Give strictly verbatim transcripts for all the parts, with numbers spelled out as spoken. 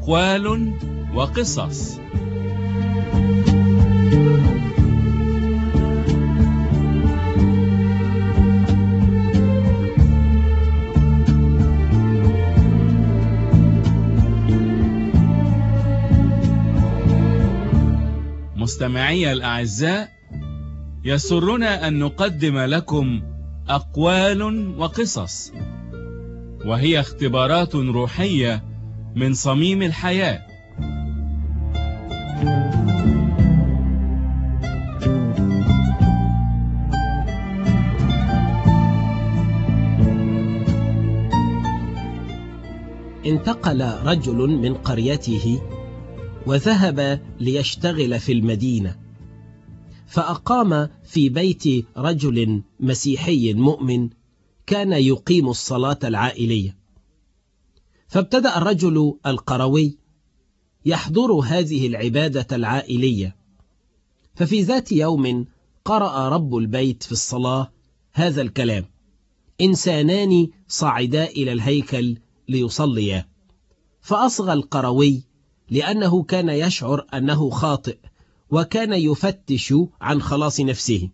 أقوال وقصص. مستمعي الأعزاء، يسرنا أن نقدم لكم أقوال وقصص، وهي اختبارات روحية من صميم الحياة. انتقل رجل من قريته وذهب ليشتغل في المدينة، فأقام في بيت رجل مسيحي مؤمن كان يقيم الصلاة العائلية. فابتدأ الرجل القروي يحضر هذه العبادة العائلية، ففي ذات يوم قرأ رب البيت في الصلاة هذا الكلام: إنسانان صعدا إلى الهيكل ليصليا. فأصغى القروي لأنه كان يشعر أنه خاطئ، وكان يفتش عن خلاص نفسه.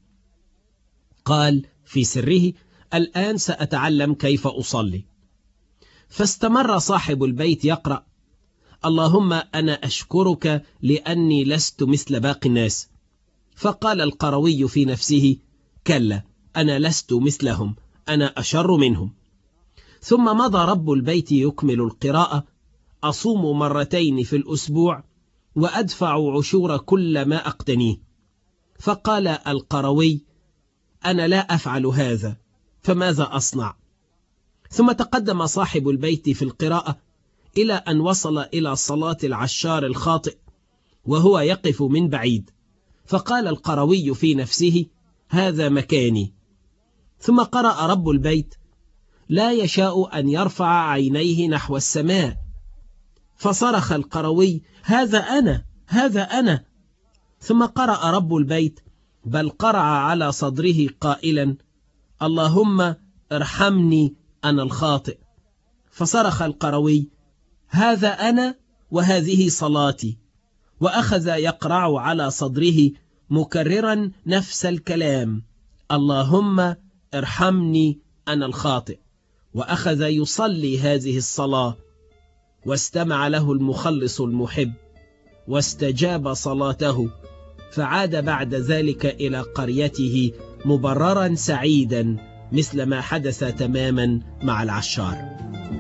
قال في سره: الآن سأتعلم كيف أصلي. فاستمر صاحب البيت يقرأ: اللهم أنا أشكرك لأني لست مثل باقي الناس. فقال القروي في نفسه: كلا، أنا لست مثلهم، أنا أشر منهم. ثم مضى رب البيت يكمل القراءة: أصوم مرتين في الأسبوع وأدفع عشور كل ما أقتنيه. فقال القروي: أنا لا أفعل هذا، فماذا أصنع؟ ثم تقدم صاحب البيت في القراءة إلى أن وصل إلى صلاة العشار الخاطئ وهو يقف من بعيد. فقال القروي في نفسه: هذا مكاني. ثم قرأ رب البيت: لا يشاء أن يرفع عينيه نحو السماء. فصرخ القروي: هذا أنا، هذا أنا. ثم قرأ رب البيت: بل قرع على صدره قائلا: اللهم ارحمني أنا الخاطئ. فصرخ القروي: هذا أنا وهذه صلاتي. وأخذ يقرع على صدره مكررا نفس الكلام: اللهم ارحمني أنا الخاطئ. وأخذ يصلي هذه الصلاة، واستمع له المخلص المحب واستجاب صلاته، فعاد بعد ذلك إلى قريته مبررا سعيدا، مثل ما حدث تماما مع العشار.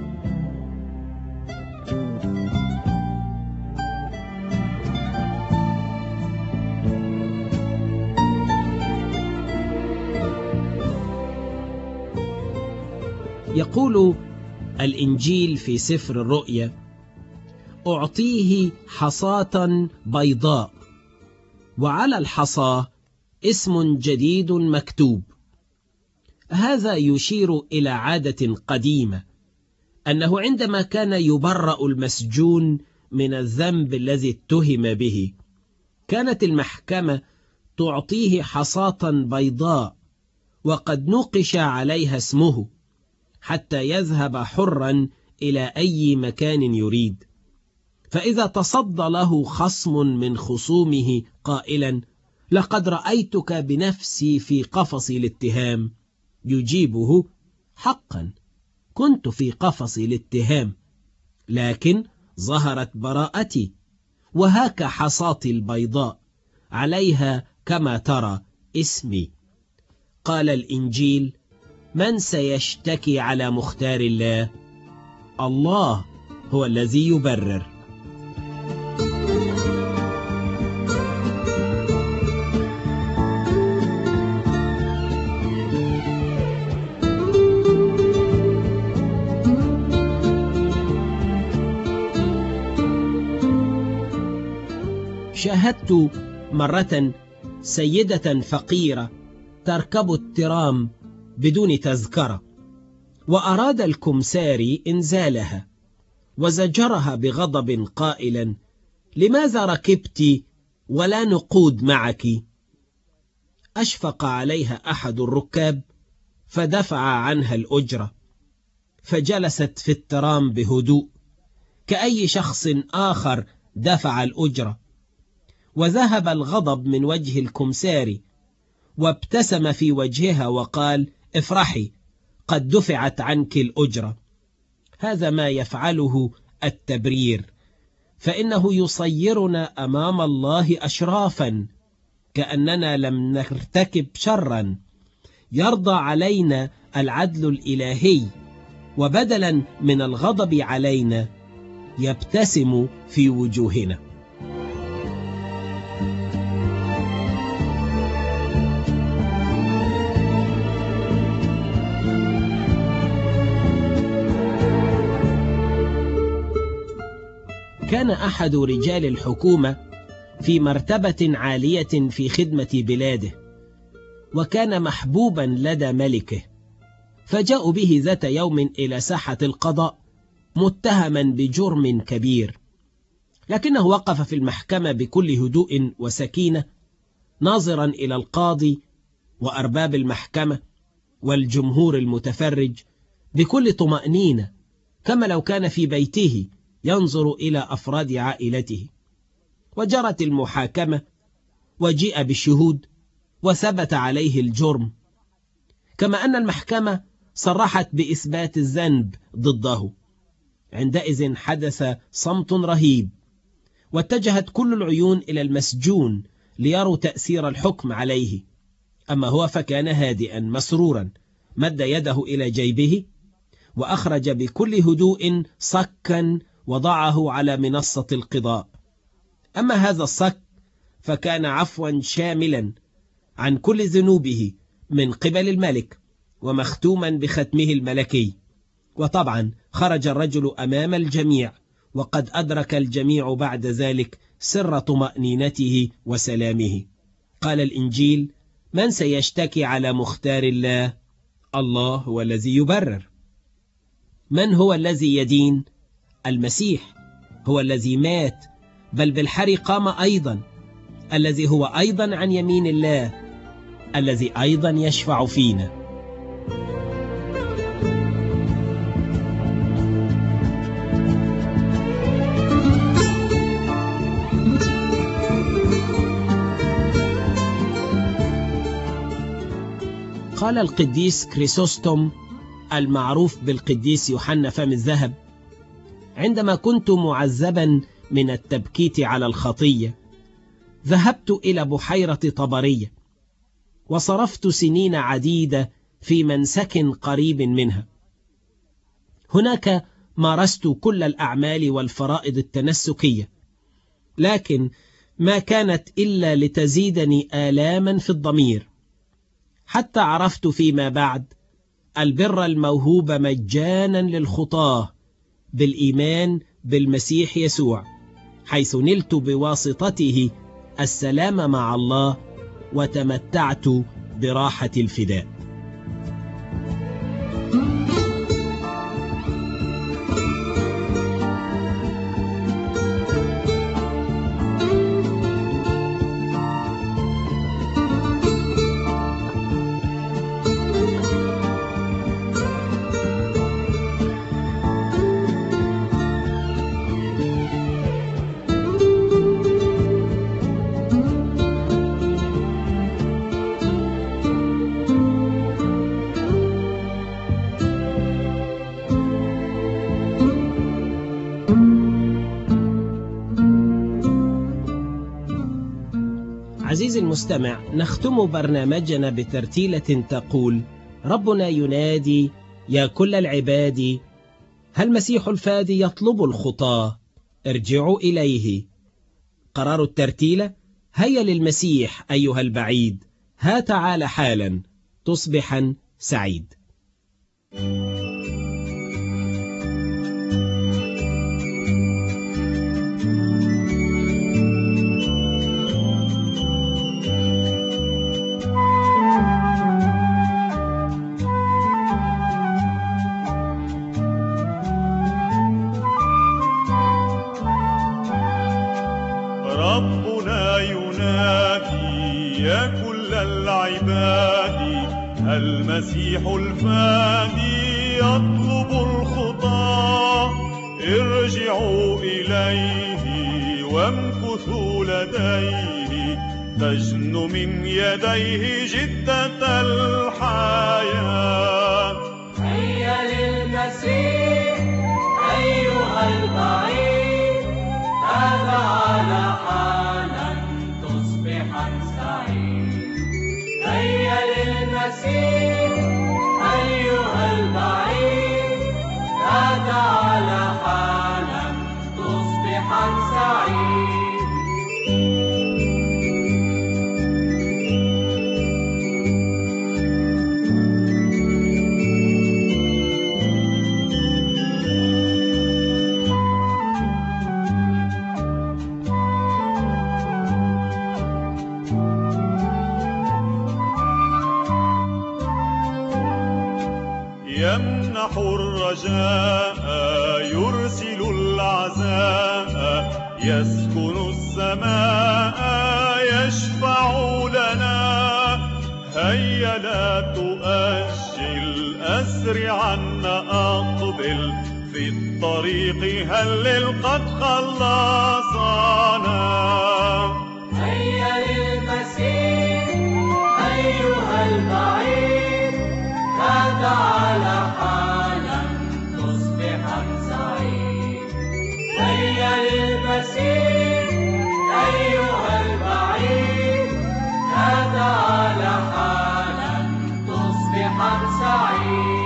يقول الإنجيل في سفر الرؤيا: أعطيه حصاة بيضاء، وعلى الحصاة اسم جديد مكتوب. هذا يشير إلى عادة قديمة، أنه عندما كان يبرأ المسجون من الذنب الذي اتهم به، كانت المحكمة تعطيه حصاة بيضاء وقد نقش عليها اسمه، حتى يذهب حرا إلى أي مكان يريد. فإذا تصدى له خصم من خصومه قائلا: لقد رأيتك بنفسي في قفص الاتهام، يجيبه: حقا كنت في قفص الاتهام، لكن ظهرت براءتي، وهاك حصاتي البيضاء عليها كما ترى اسمي. قال الإنجيل: من سيشتكي على مختار الله؟ الله هو الذي يبرر. شاهدت مرة سيدة فقيرة تركب الترام بدون تذكرة، وأراد الكمساري إنزالها، وزجرها بغضب قائلا: لماذا ركبت ولا نقود معك؟ أشفق عليها أحد الركاب فدفع عنها الأجرة، فجلست في الترام بهدوء، كأي شخص آخر دفع الأجرة. وذهب الغضب من وجه الكمساري، وابتسم في وجهها وقال: افرحي، قد دفعت عنك الأجرة. هذا ما يفعله التبرير، فإنه يصيرنا أمام الله أشرافا كأننا لم نرتكب شرا. يرضى علينا العدل الإلهي، وبدلا من الغضب علينا يبتسم في وجوهنا. كان أحد رجال الحكومة في مرتبة عالية في خدمة بلاده، وكان محبوبا لدى ملكه، فجاءوا به ذات يوم إلى ساحة القضاء متهما بجرم كبير. لكنه وقف في المحكمة بكل هدوء وسكينة، ناظرا إلى القاضي وأرباب المحكمة والجمهور المتفرج بكل طمأنينة، كما لو كان في بيته ينظر إلى أفراد عائلته. وجرت المحاكمة، وجيء بالشهود، وثبت عليه الجرم، كما أن المحكمة صرحت بإثبات الذنب ضده. عندئذ حدث صمت رهيب، واتجهت كل العيون إلى المسجون ليروا تأثير الحكم عليه. أما هو فكان هادئا مسرورا، مد يده إلى جيبه وأخرج بكل هدوء صكا وضعه على منصة القضاء. أما هذا الصك فكان عفوا شاملا عن كل ذنوبه من قبل الملك، ومختوما بختمه الملكي. وطبعا خرج الرجل أمام الجميع، وقد أدرك الجميع بعد ذلك سر طمأنينته وسلامه. قال الإنجيل: من سيشتكي على مختار الله؟ الله هو الذي يبرر. من هو الذي يدين؟ المسيح هو الذي مات، بل بالحري قام أيضا، الذي هو أيضا عن يمين الله، الذي أيضا يشفع فينا. قال القديس كريسوستوم المعروف بالقديس يوحنا فم الذهب: عندما كنت معذبا من التبكيت على الخطية، ذهبت إلى بحيرة طبرية، وصرفت سنين عديدة في منسك قريب منها. هناك مارست كل الأعمال والفرائض التنسكية، لكن ما كانت إلا لتزيدني آلاما في الضمير، حتى عرفت فيما بعد البر الموهوب مجانا للخطاة بالإيمان بالمسيح يسوع، حيث نلت بواسطته السلام مع الله، وتمتعت براحة الفداء. عزيزي المستمع، نختم برنامجنا بترتيلة تقول: ربنا ينادي يا كل العباد، هل مسيح الفادي يطلب الخطاة؟ ارجعوا إليه. قرار الترتيلة: هيا للمسيح أيها البعيد، ها تعال حالا تصبحا سعيد. ربنا ينادي يا كل العباد، المسيح الفادي يطلب الخطاة، ارجعوا إليه وامكثوا لديه، تجن من يديه جدة الحياة. هيا للمسيح أيها البعيد، هذا على حالا تصبحا سعيد. هيا للمسيح أيها البعيد، هذا على حالا تصبحا سعيد. يمنح الرجاء يرسل العزاء، يسكن السماء يشفع لنا. هيا لا تؤجل أسرعا أقبل، في الطريق هلل قد خلصنا. هيا للمسيح أيها البعيد، هذا على حالا تصبحا سعيد. هيا للمسيح أيها البعيد، هذا على حالا تصبحا سعيد.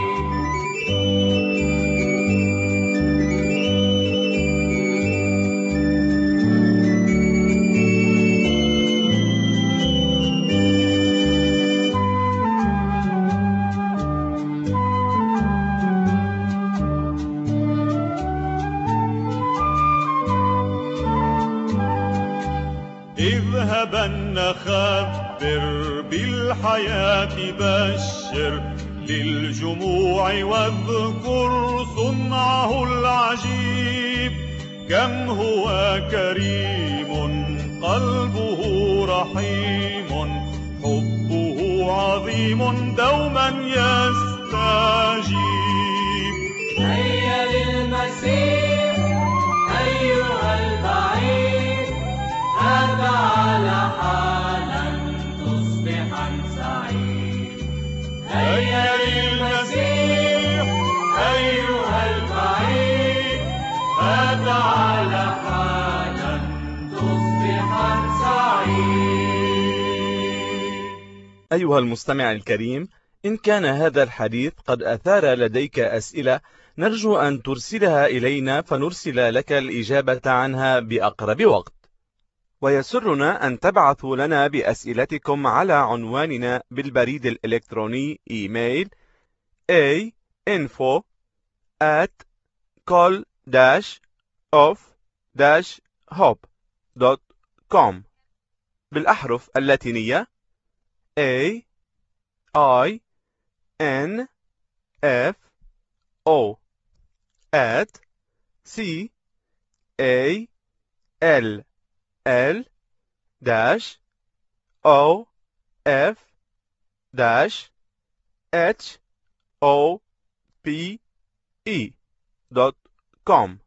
اذهبن خبر بالحياة، بشر للجموع واذكر صنعه العجيب. كم هو كريم قلبه رحيم، حبه عظيم دوما يستجيب. هيا للمسيح أيها البعيد، هذا على حالا تصبحا سعيد. هيا للمسيح أيها البعيد، هذا على حالا تصبحا سعيد. أيها المستمع الكريم، إن كان هذا الحديث قد أثار لديك أسئلة، نرجو أن ترسلها إلينا فنرسل لك الإجابة عنها بأقرب وقت. ويسرنا أن تبعثوا لنا بأسئلتكم على عنواننا بالبريد الإلكتروني إيميل a info at col dash of dash hope dot com بالأحرف اللاتينية A I N F O at C A L L dash O F dash H O P E dot com.